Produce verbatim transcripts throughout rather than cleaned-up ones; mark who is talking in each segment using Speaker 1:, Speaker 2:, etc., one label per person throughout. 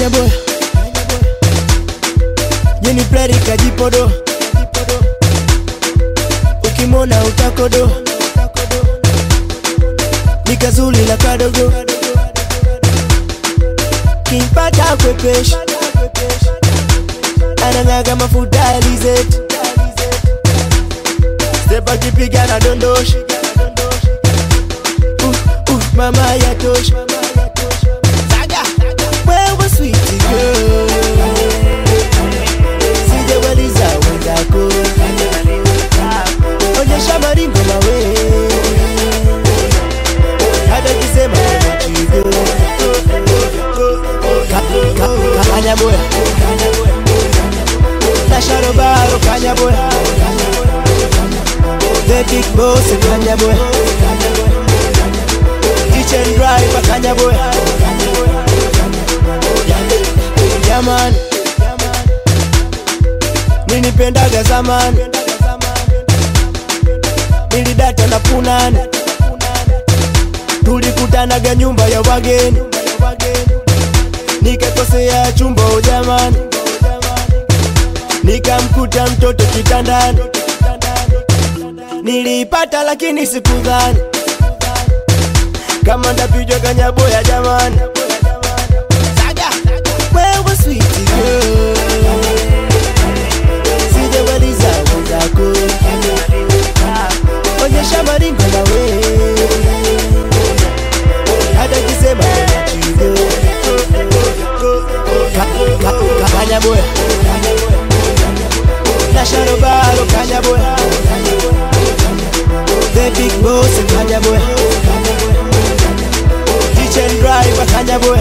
Speaker 1: Kanya boy, Jenny Play kajipodo, ukimona utakodo, nikazuli la kadogo, kimpata kwepesh, anangaga mafuta alizeti, stepa kipiga na dondosh, uh, uh, mama ya tosh, Saga, wewe sweetie girl, sijawaliza wenzako, onyesha maringo mawe, hata kisema machigo, Kanya boy, Nasharo baro Kanya boy, the big boss Kanya boy, kitchen driver Kanya boy, yeah man, nilipendaga zamani, nilidata na punani, tulikutanaga nyumba ya wageni, nikakosea chumba ujamani, nikamkuta mtoto kitandani, nilipata lakini sikudhani kama ndapijwa Kanya boy ya jamani. Saga, wewe sweetie girl, sijawaliza wenzako, onyesha maringo mawe, hata kisema machigo, Kanya boy, Nasharo baro Kanya boy, the big boss Kanya boy, kitchen driver Kanya boy,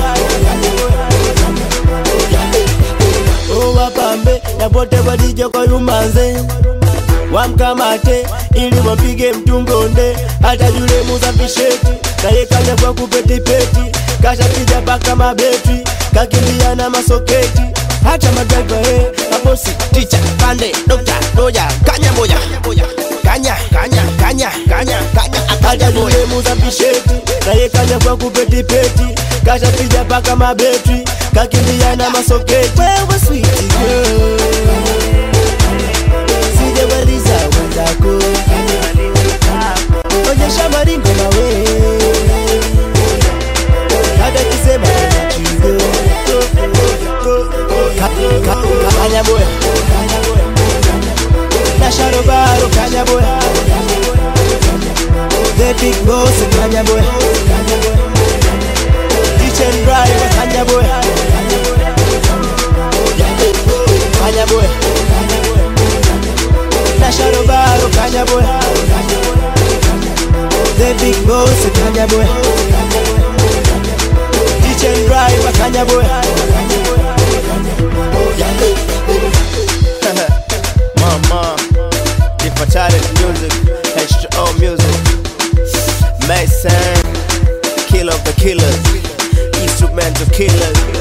Speaker 1: oh wapambe na pote walijo kwa yumanze, wamkamate ili wapige mtungonde, hata yule muzapisheti naye Kanya kwa kupeti peti, kasha pija paka mabeti, kakimbia na masoketi, hata madriver he, mabosi, teacher, pande, doctor, doja, Kanya boya, Kanya, Kanya, Kanya, Kanya, Kanya, hata yule muzapisheti naye Kanya kwa kupeti peti, kasha pija paka mabeti, kakimbia na masoketi. Wewe sweetie girl, sijawaliza wenzako, onyesha maringo mawe, hata kisema machigo, Kanya boy, Nasharo baro Kanya boy, the big boss Kanya boy, kitchen driver Kanya boy, Kanya boy, Nasharo baro Kanya boy, the big boss Kanya boy, kitchen driver Kanya boy. Mama, if talent music, H two O music, Mason, killer of the killers, instrumental killers.